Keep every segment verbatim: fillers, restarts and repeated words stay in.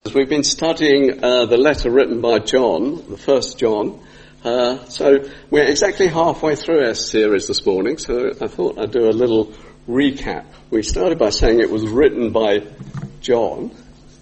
We've been studying uh, the letter written by John, the first John. Uh, so we're exactly halfway through our series this morning, so I thought I'd do a little recap. We started by saying it was written by John.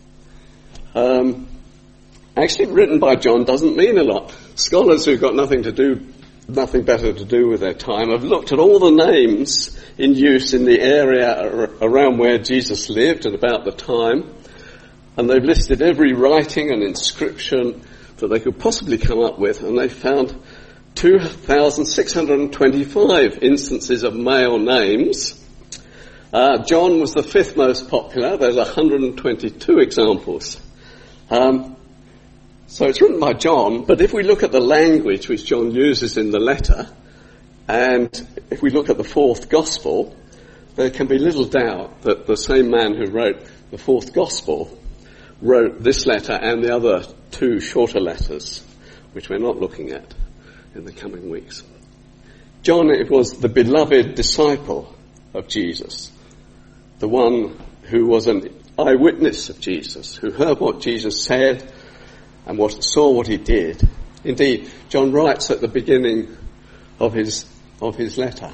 Um, actually, written by John doesn't mean a lot. Scholars who've got nothing to do, nothing better to do with their time have looked at all the names in use in the area around where Jesus lived and about the time. And they've listed every writing and inscription that they could possibly come up with, and they found two thousand six hundred twenty-five instances of male names. Uh, John was the fifth most popular. There's one hundred twenty-two examples. Um, so it's written by John, but if we look at the language which John uses in the letter, and if we look at the fourth gospel, there can be little doubt that the same man who wrote the fourth gospel wrote this letter and the other two shorter letters, which we're not looking at in the coming weeks. John, it was the beloved disciple of Jesus, the one who was an eyewitness of Jesus, who heard what Jesus said and what, saw what he did. Indeed, John writes at the beginning of his, of his letter,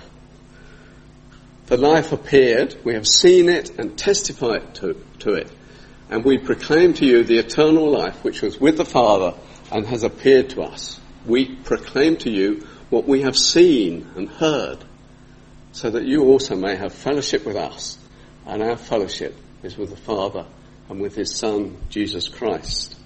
"The life appeared, we have seen it and testified to, to it. And we proclaim to you the eternal life which was with the Father and has appeared to us. We proclaim to you what we have seen and heard, so that you also may have fellowship with us. And our fellowship is with the Father and with his Son, Jesus Christ."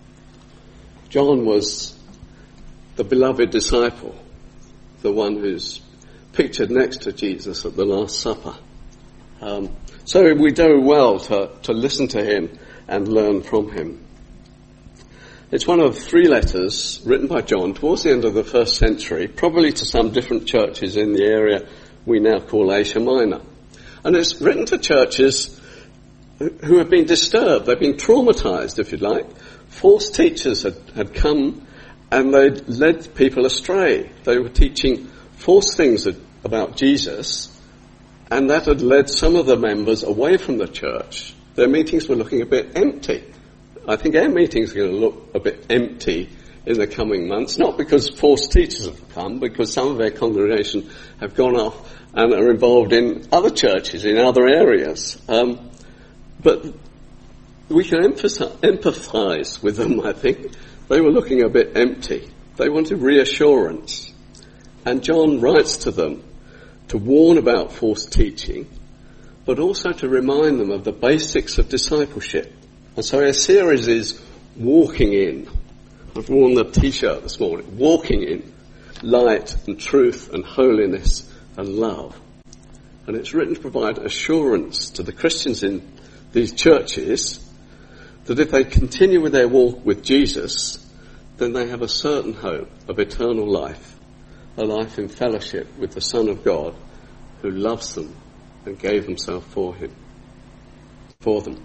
John was the beloved disciple, the one who's pictured next to Jesus at the Last Supper. Um, So we do well to, to listen to him and learn from him. It's one of three letters written by John towards the end of the first century, probably to some different churches in the area we now call Asia Minor. And it's written to churches who have been disturbed, they've been traumatized, if you like. False teachers had, had come and they'd led people astray. They were teaching false things about Jesus, and that had led some of the members away from the church. Their meetings were looking a bit empty. I think our meetings are going to look a bit empty in the coming months, not because false teachers have come, because some of our congregation have gone off and are involved in other churches, in other areas. Um, but we can emphasize, empathize with them, I think. They were looking a bit empty. They wanted reassurance. And John writes to them to warn about false teaching, but also to remind them of the basics of discipleship. And so our series is Walking In. I've worn the t-shirt this morning. Walking in light and truth and holiness and love. And it's written to provide assurance to the Christians in these churches that if they continue with their walk with Jesus, then they have a certain hope of eternal life. A life in fellowship with the Son of God, who loves them and gave himself for him, for them.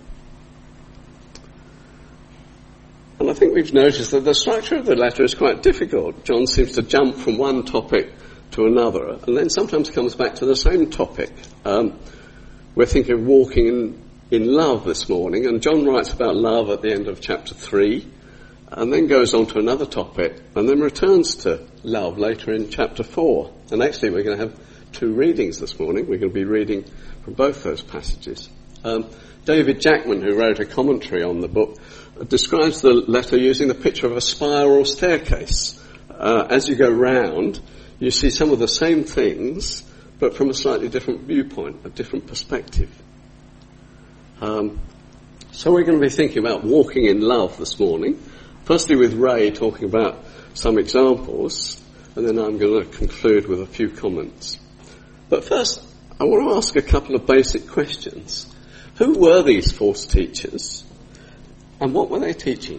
And I think we've noticed that the structure of the letter is quite difficult. John seems to jump from one topic to another, and then sometimes comes back to the same topic. Um, we're thinking of walking in, in love this morning, and John writes about love at the end of chapter three, and then goes on to another topic, and then returns to love later in chapter four. And actually we're going to have two readings this morning. We're going to be reading from both those passages. Um, David Jackman, who wrote a commentary on the book, uh, describes the letter using the picture of a spiral staircase. Uh, as you go round, you see some of the same things, but from a slightly different viewpoint, a different perspective. Um, so we're going to be thinking about walking in love this morning. Firstly with Ray talking about some examples, and then I'm going to conclude with a few comments. But first, I want to ask a couple of basic questions. Who were these false teachers, and what were they teaching?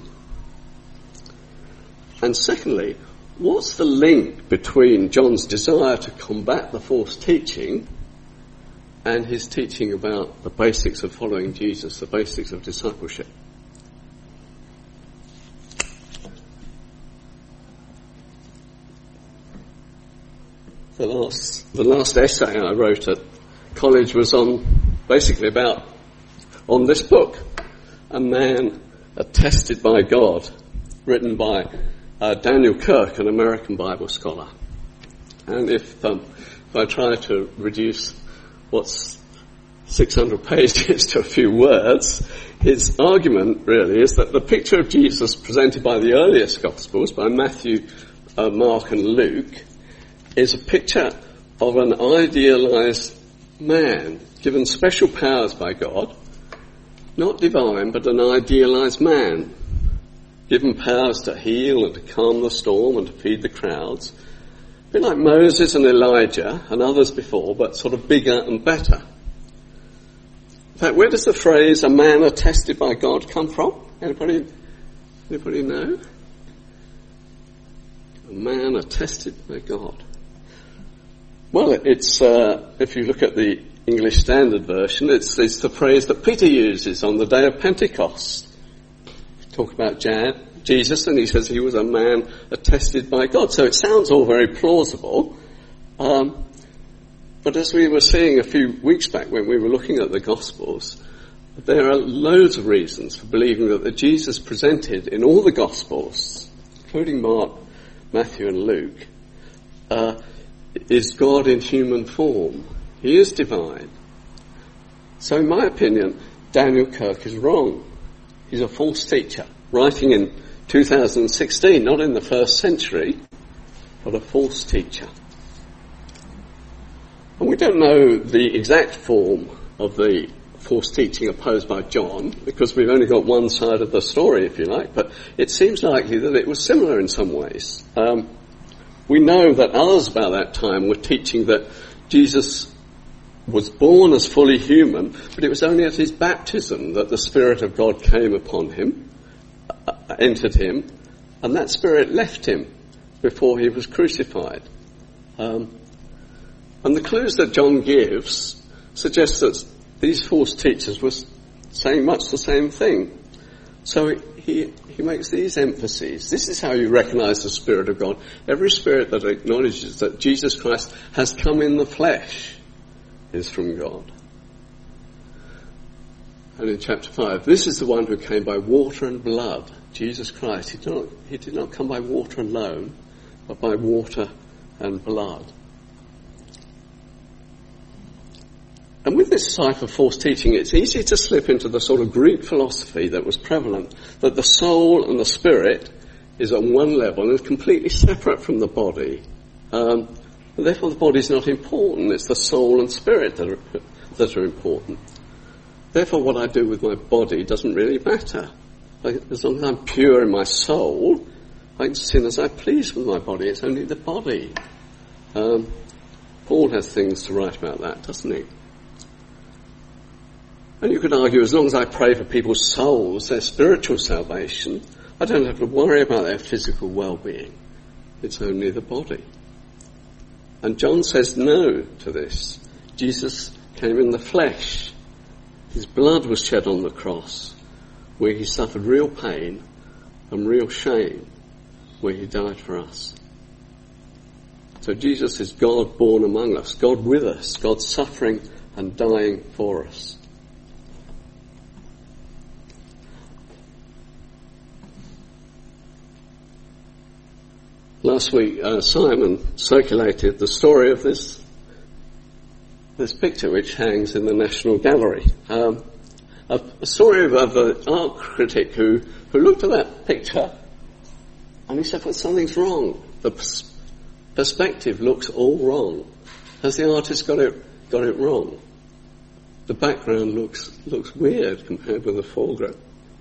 And secondly, what's the link between John's desire to combat the false teaching and his teaching about the basics of following Jesus, the basics of discipleship? The last, the last essay I wrote at college was on, basically about, on this book, A Man Attested by God, written by uh, Daniel Kirk, an American Bible scholar. And if, um, if I try to reduce what's six hundred pages to a few words, his argument really is that the picture of Jesus presented by the earliest Gospels, by Matthew, uh, Mark and Luke, is a picture of an idealized man given special powers by God, not divine, but an idealized man, given powers to heal and to calm the storm and to feed the crowds. A bit like Moses and Elijah and others before, but sort of bigger and better. In fact, where does the phrase, a man attested by God, come from? Anybody, anybody know? A man attested by God. Well, it's, uh, if you look at the English Standard Version, it's, it's the phrase that Peter uses on the day of Pentecost. Talk about Jan, Jesus, and he says he was a man attested by God. So it sounds all very plausible. Um, but as we were seeing a few weeks back when we were looking at the Gospels, there are loads of reasons for believing that the Jesus presented in all the Gospels, including Mark, Matthew and Luke, uh, is God in human form. He is divine. So in my opinion, Daniel Kirk is wrong. He's a false teacher, writing in two thousand sixteen, not in the first century, but a false teacher. And we don't know the exact form of the false teaching opposed by John, because we've only got one side of the story, if you like, but it seems likely that it was similar in some ways. Um, we know that others about that time were teaching that Jesus was born as fully human, but it was only at his baptism that the Spirit of God came upon him, uh, entered him, and that Spirit left him before he was crucified. Um, and the clues that John gives suggest that these false teachers were saying much the same thing. So he, he makes these emphases. This is how you recognize the Spirit of God. Every spirit that acknowledges that Jesus Christ has come in the flesh is from God. And in chapter five, this is the one who came by water and blood, Jesus Christ. He did not, he did not come by water alone, but by water and blood. And with this type of false teaching, it's easy to slip into the sort of Greek philosophy that was prevalent, that the soul and the spirit is on one level and is completely separate from the body. Um, and therefore the body is not important. It's the soul and spirit that are, that are important. Therefore what I do with my body doesn't really matter. Like, as long as I'm pure in my soul, I can sin as I please with my body. It's only the body. Um, Paul has things to write about that, doesn't he? And you could argue, as long as I pray for people's souls, their spiritual salvation, I don't have to worry about their physical well-being. It's only the body. And John says no to this. Jesus came in the flesh. His blood was shed on the cross, where he suffered real pain and real shame, where he died for us. So Jesus is God born among us, God with us, God suffering and dying for us. Last week, uh, Simon circulated the story of this this picture which hangs in the National Gallery. Um, a, a story of, of an art critic who, who looked at that picture and he said, well, something's wrong. The pers- perspective looks all wrong. Has the artist got it got it wrong? The background looks looks weird compared with the foreground.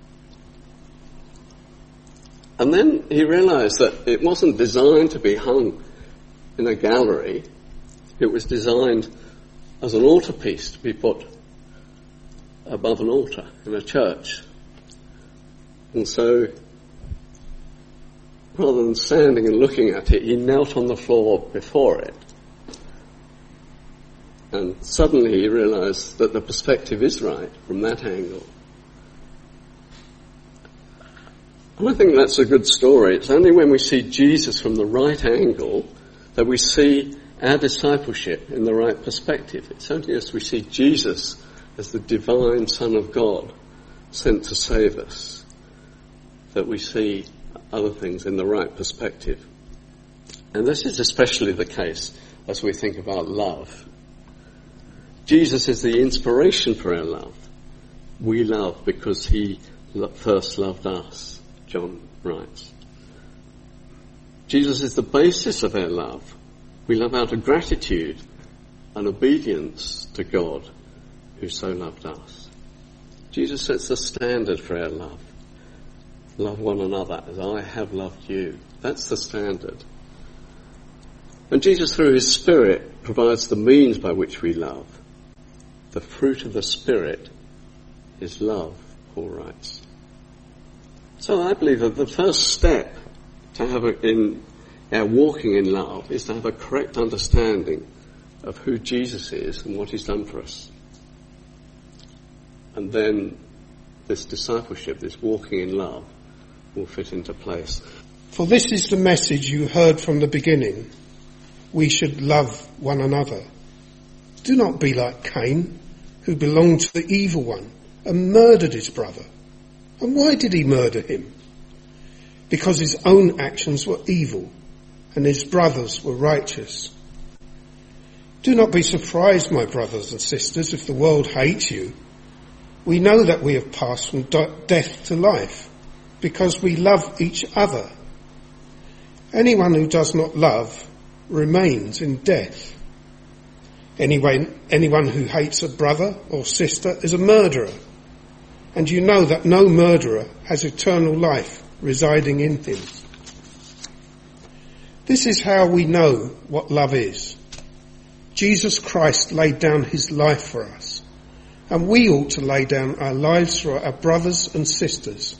And then he realized that it wasn't designed to be hung in a gallery. It was designed as an altarpiece to be put above an altar in a church. And so, rather than standing and looking at it, he knelt on the floor before it. And suddenly he realized that the perspective is right from that angle. And I think that's a good story. It's only when we see Jesus from the right angle that we see our discipleship in the right perspective. It's only as we see Jesus as the divine Son of God sent to save us that we see other things in the right perspective. And this is especially the case as we think about love. Jesus is the inspiration for our love. We love because he first loved us, John writes. Jesus is the basis of our love. We love out of gratitude and obedience to God who so loved us. Jesus sets the standard for our love. Love one another as I have loved you. That's the standard. And Jesus, through his Spirit, provides the means by which we love. The fruit of the Spirit is love, Paul writes. So I believe that the first step to have a, in our walking in love is to have a correct understanding of who Jesus is and what he's done for us. And then this discipleship, this walking in love, will fit into place. For this is the message you heard from the beginning. We should love one another. Do not be like Cain, who belonged to the evil one and murdered his brother. And why did he murder him? Because his own actions were evil and his brothers were righteous. Do not be surprised, my brothers and sisters, if the world hates you. We know that we have passed from death to life because we love each other. Anyone who does not love remains in death. Anyone, anyone who hates a brother or sister is a murderer. And you know that no murderer has eternal life residing in him. This is how we know what love is. Jesus Christ laid down his life for us, and we ought to lay down our lives for our brothers and sisters.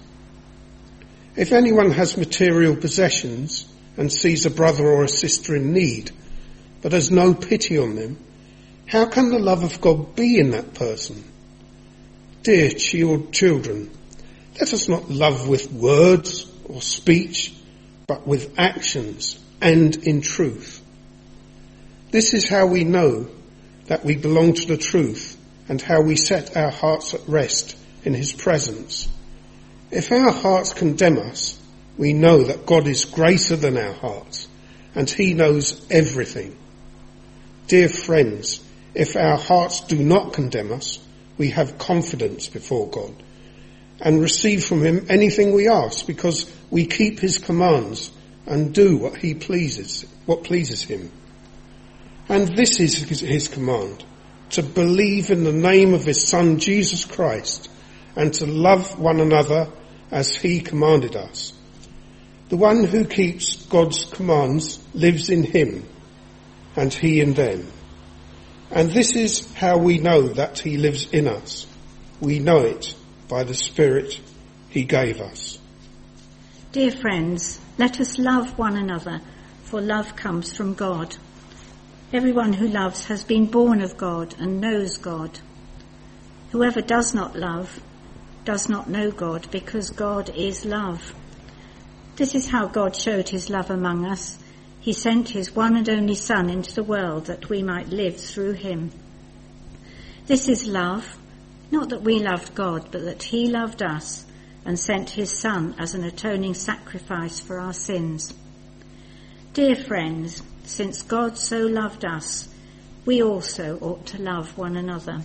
If anyone has material possessions and sees a brother or a sister in need, but has no pity on them, how can the love of God be in that person? Dear children, let us not love with words or speech, but with actions and in truth. This is how we know that we belong to the truth and how we set our hearts at rest in his presence. If our hearts condemn us, we know that God is greater than our hearts and he knows everything. Dear friends, if our hearts do not condemn us, we have confidence before God and receive from him anything we ask because we keep his commands and do what he pleases, what pleases him. And this is his command, to believe in the name of his Son Jesus Christ and to love one another as he commanded us. The one who keeps God's commands lives in him and he in them. And this is how we know that he lives in us. We know it by the Spirit he gave us. Dear friends, let us love one another, for love comes from God. Everyone who loves has been born of God and knows God. Whoever does not love does not know God, because God is love. This is how God showed his love among us. He sent his one and only Son into the world that we might live through him. This is love, not that we loved God, but that he loved us and sent his Son as an atoning sacrifice for our sins. Dear friends, since God so loved us, we also ought to love one another.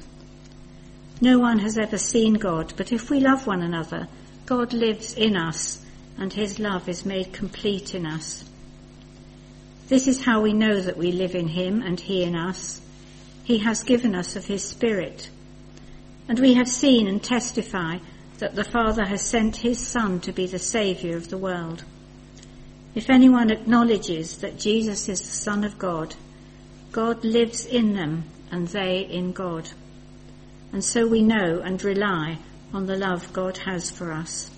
No one has ever seen God, but if we love one another, God lives in us, and his love is made complete in us. This is how we know that we live in him and he in us. He has given us of his Spirit. And we have seen and testify that the Father has sent his Son to be the Saviour of the world. If anyone acknowledges that Jesus is the Son of God, God lives in them and they in God. And so we know and rely on the love God has for us.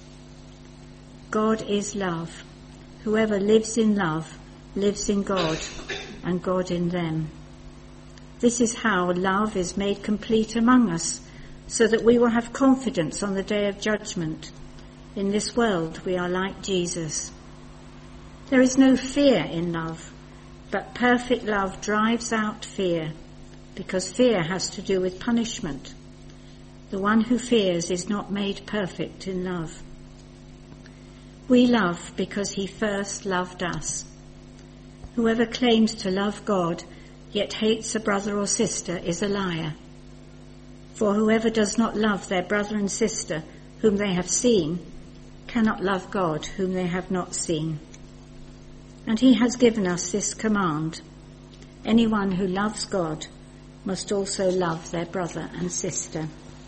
God is love. Whoever lives in love lives in God and God in them. This is how love is made complete among us, so that we will have confidence on the day of judgment. In this world we are like Jesus. There is no fear in love, but perfect love drives out fear, because fear has to do with punishment. The one who fears is not made perfect in love. We love because he first loved us. Whoever claims to love God yet hates a brother or sister is a liar. For whoever does not love their brother and sister whom they have seen cannot love God whom they have not seen. And he has given us this command: anyone who loves God must also love their brother and sister.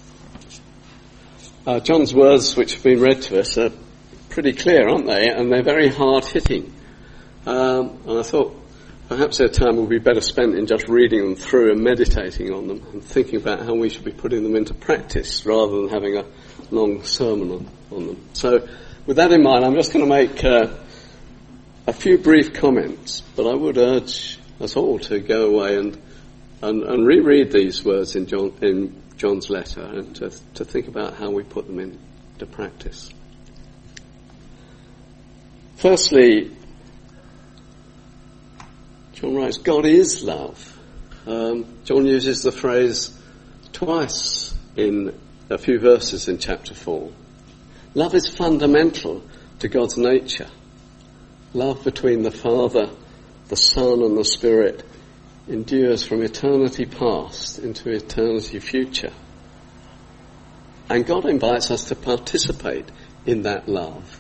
Uh, John's words, which have been read to us, are pretty clear, aren't they? And they're very hard-hitting. Um, and I thought perhaps their time will be better spent in just reading them through and meditating on them and thinking about how we should be putting them into practice rather than having a long sermon on, on them. So with that in mind, I'm just going to make uh, a few brief comments, but I would urge us all to go away and and, and reread these words in John in John's letter and to, to think about how we put them into practice. Firstly, John writes, God is love. Um, John uses the phrase twice in a few verses in chapter four. Love is fundamental to God's nature. Love between the Father, the Son and the Spirit endures from eternity past into eternity future. And God invites us to participate in that love.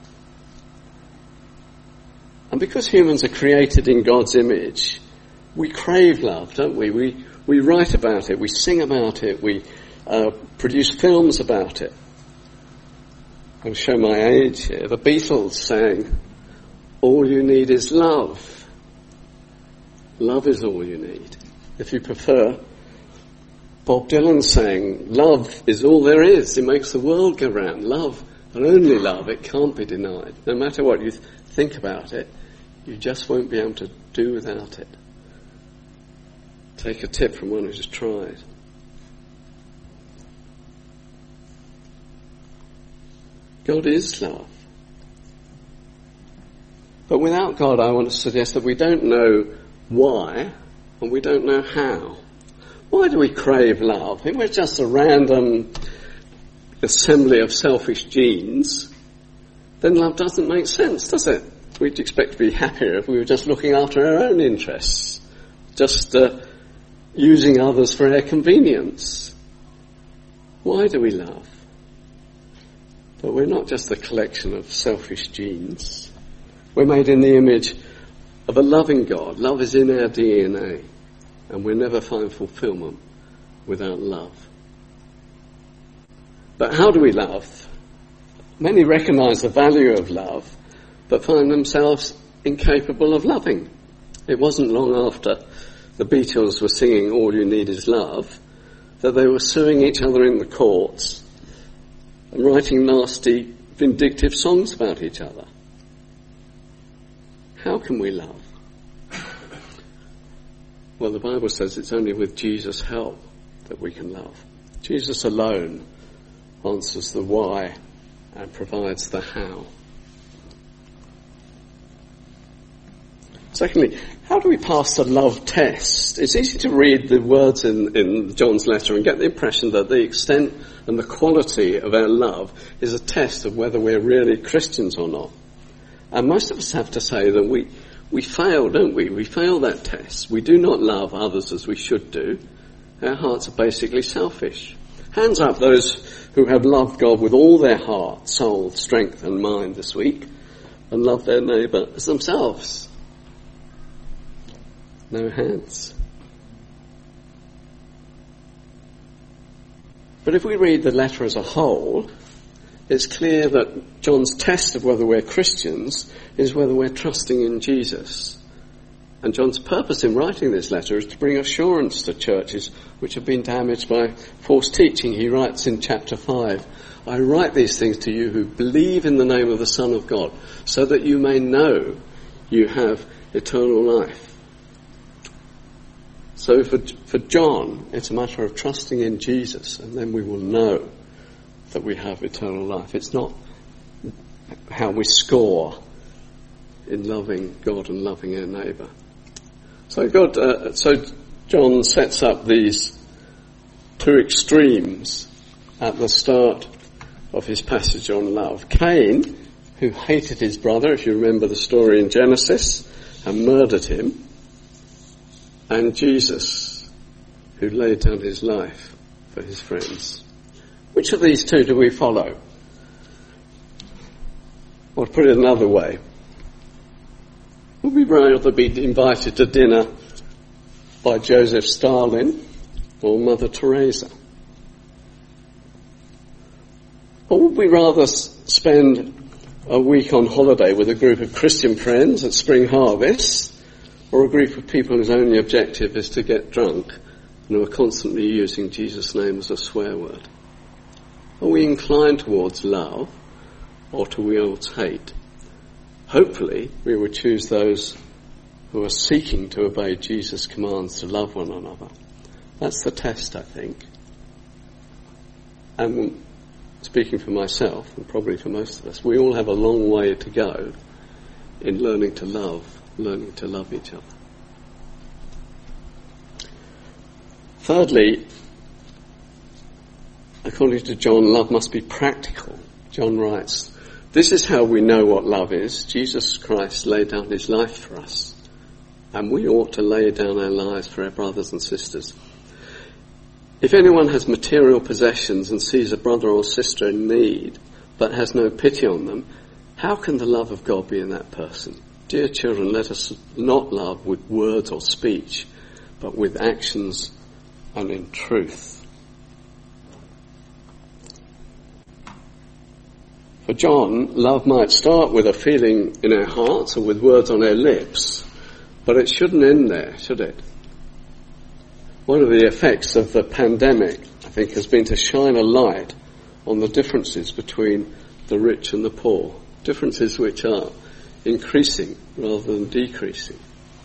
And because humans are created in God's image, we crave love, don't we? We we write about it, we sing about it, we uh, produce films about it. I'll show my age here. The Beatles sang, "All you need is love." Love is all you need. If you prefer, Bob Dylan sang, "Love is all there is. It makes the world go round." Love, and only love, it can't be denied. No matter what you th- think about it, you just won't be able to do without it. Take a tip from one who's tried. God is love. But without God, I want to suggest that we don't know why and we don't know how. Why do we crave love? If we're just a random assembly of selfish genes, then love doesn't make sense, does it? We'd expect to be happier if we were just looking after our own interests, just uh, using others for our convenience. Why do we love? But we're not just a collection of selfish genes. We're made in the image of a loving God. Love is in our D N A, and we'll never find fulfillment without love. But how do we love? Many recognise the value of love, but find themselves incapable of loving. It wasn't long after the Beatles were singing "All You Need Is Love" that they were suing each other in the courts and writing nasty, vindictive songs about each other. How can we love? Well, the Bible says it's only with Jesus' help that we can love. Jesus alone answers the why and provides the how. Secondly, how do we pass the love test? It's easy to read the words in, in John's letter and get the impression that the extent and the quality of our love is a test of whether we're really Christians or not. And most of us have to say that we, we fail, don't we? We fail that test. We do not love others as we should do. Our hearts are basically selfish. Hands up those who have loved God with all their heart, soul, strength and mind this week and love their neighbour as themselves. No hands. But if we read the letter as a whole, it's clear that John's test of whether we're Christians is whether we're trusting in Jesus. And John's purpose in writing this letter is to bring assurance to churches which have been damaged by false teaching. He writes in chapter five, "I write these things to you who believe in the name of the Son of God, so that you may know you have eternal life." So for, for John, it's a matter of trusting in Jesus, and then we will know that we have eternal life. It's not how we score in loving God and loving our neighbour. So God, uh, so John sets up these two extremes at the start of his passage on love. Cain who hated his brother, if you remember the story in Genesis, and murdered him, and Jesus, who laid down his life for his friends. Which of these two do we follow? Or to put it another way, would we rather be invited to dinner by Joseph Stalin or Mother Teresa? Or would we rather spend a week on holiday with a group of Christian friends at Spring Harvest, or a group of people whose only objective is to get drunk and who are constantly using Jesus' name as a swear word? Are we inclined towards love or towards hate? Hopefully we would choose those who are seeking to obey Jesus' commands to love one another. That's the test, I think. And speaking for myself, and probably for most of us, we all have a long way to go in learning to love, learning to love each other. Thirdly, according to John, love must be practical. John writes, "This is how we know what love is. Jesus Christ laid down his life for us, and we ought to lay down our lives for our brothers and sisters. If anyone has material possessions and sees a brother or sister in need, but has no pity on them, how can the love of God be in that person? Dear children, let us not love with words or speech, but with actions and in truth." For John, love might start with a feeling in our hearts or with words on our lips, but it shouldn't end there, should it? One of the effects of the pandemic, I think, has been to shine a light on the differences between the rich and the poor, differences which are increasing rather than decreasing.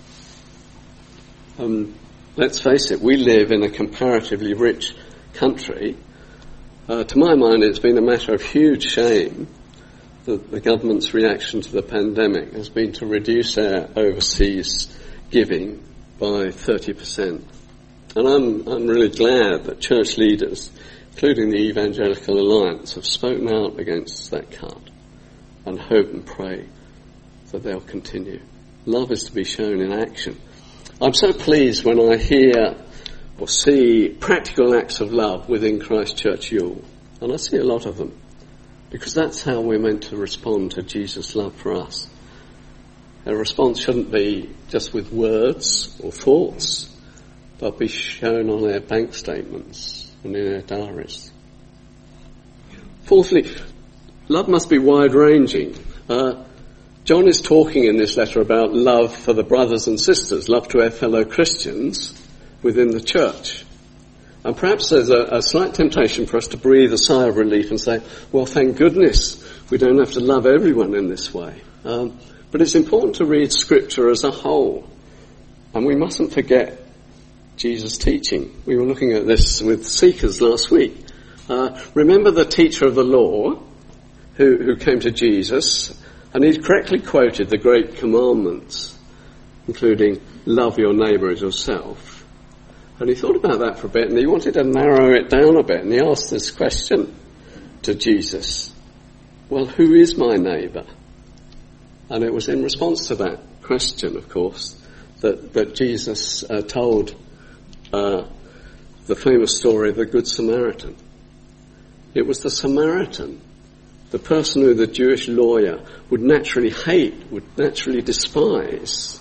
Um, let's face it, we live in a comparatively rich country. Uh, to my mind, it's been a matter of huge shame that the government's reaction to the pandemic has been to reduce our overseas giving by thirty percent. And I'm, I'm really glad that church leaders, including the Evangelical Alliance, have spoken out against that cut and hope and pray that they'll continue. Love is to be shown in action. I'm so pleased when I hear or see practical acts of love within Christ Church Ewell, and I see a lot of them, because that's how we're meant to respond to Jesus' love for us. Our response shouldn't be just with words or thoughts, but be shown on our bank statements and in our diaries. Fourthly, love must be wide-ranging. Uh, John is talking in this letter about love for the brothers and sisters, love to our fellow Christians within the church. And perhaps there's a, a slight temptation for us to breathe a sigh of relief and say, well, thank goodness we don't have to love everyone in this way. Um, but it's important to read Scripture as a whole. And we mustn't forget Jesus' teaching. We were looking at this with seekers last week. Uh, remember the teacher of the law who, who came to Jesus, and he correctly quoted the great commandments, including love your neighbour as yourself. And he thought about that for a bit, and he wanted to narrow it down a bit, and he asked this question to Jesus: well, who is my neighbour? And it was in response to that question, of course, that, that Jesus uh, told uh, the famous story of the Good Samaritan. It was the Samaritan, the person who the Jewish lawyer would naturally hate, would naturally despise.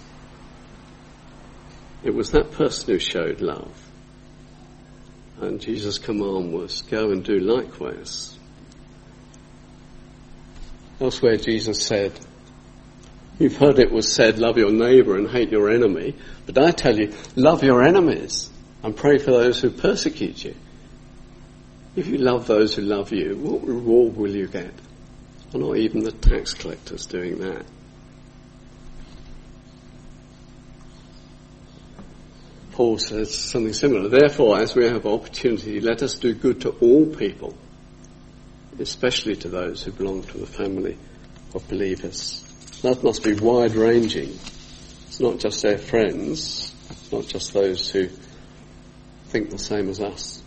It was that person who showed love. And Jesus' command was, go and do likewise. Elsewhere Jesus said, you've heard it was said, love your neighbour and hate your enemy. But I tell you, love your enemies and pray for those who persecute you. If you love those who love you, what reward will you get? Well, not even the tax collectors doing that. Paul says something similar. Therefore, as we have opportunity, let us do good to all people, especially to those who belong to the family of believers. Love must be wide-ranging. It's not just our friends, it's not just those who think the same as us.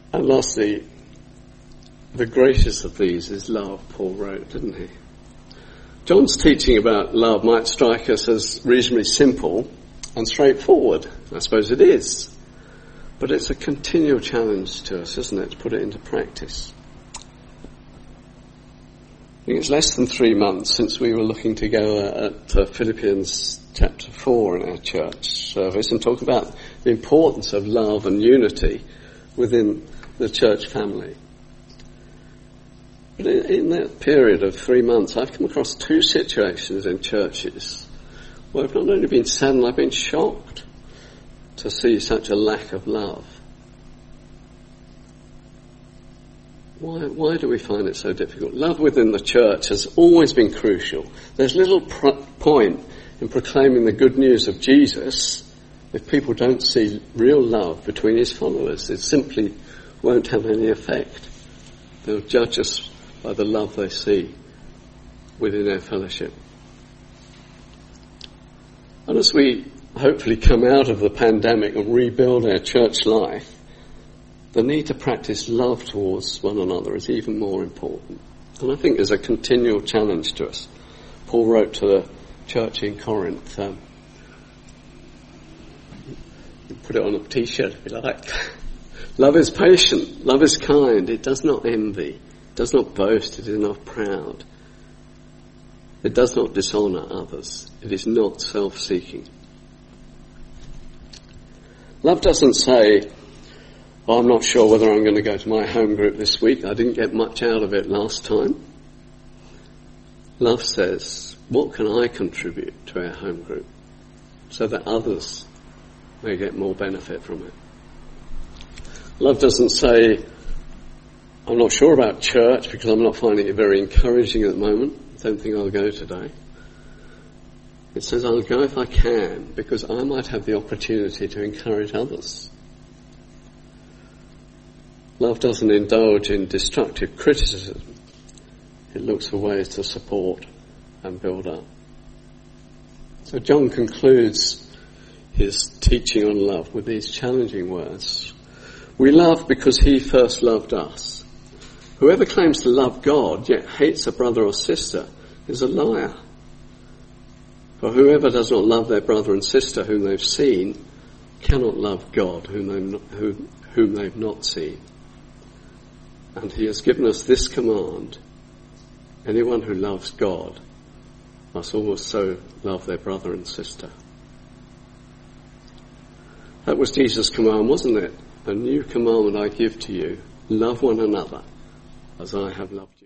And lastly, the greatest of these is love, Paul wrote, didn't he? John's teaching about love might strike us as reasonably simple and straightforward. I suppose it is. But it's a continual challenge to us, isn't it, to put it into practice. I think it's less than three months since we were looking together at uh, Philippians chapter four in our church service and talk about the importance of love and unity within the church family. But in, in that period of three months, I've come across two situations in churches where I've not only been saddened, I've been shocked to see such a lack of love. Why, why do we find it so difficult? Love within the church has always been crucial. There's little pr- point in proclaiming the good news of Jesus if people don't see real love between his followers. It simply won't have any effect. They'll judge us by the love they see within our fellowship. And as we hopefully come out of the pandemic and rebuild our church life, the need to practice love towards one another is even more important. And I think there's a continual challenge to us. Paul wrote to the church in Corinth, um, you put it on a t-shirt if you like. Love is patient, love is kind, it does not envy, it does not boast, it is not proud. It does not dishonour others, it is not self-seeking. Love doesn't say, oh, I'm not sure whether I'm going to go to my home group this week. I didn't get much out of it last time. Love says, what can I contribute to our home group so that others may get more benefit from it? Love doesn't say, I'm not sure about church because I'm not finding it very encouraging at the moment. I don't think I'll go today. It says, I'll go if I can because I might have the opportunity to encourage others. Love doesn't indulge in destructive criticism. It looks for ways to support and build up. So John concludes his teaching on love with these challenging words. We love because he first loved us. Whoever claims to love God yet hates a brother or sister is a liar. For whoever does not love their brother and sister whom they've seen cannot love God whom they've not, whom, whom they've not seen. And he has given us this command. Anyone who loves God must also love their brother and sister. That was Jesus' command, wasn't it? A new commandment I give to you. Love one another as I have loved you.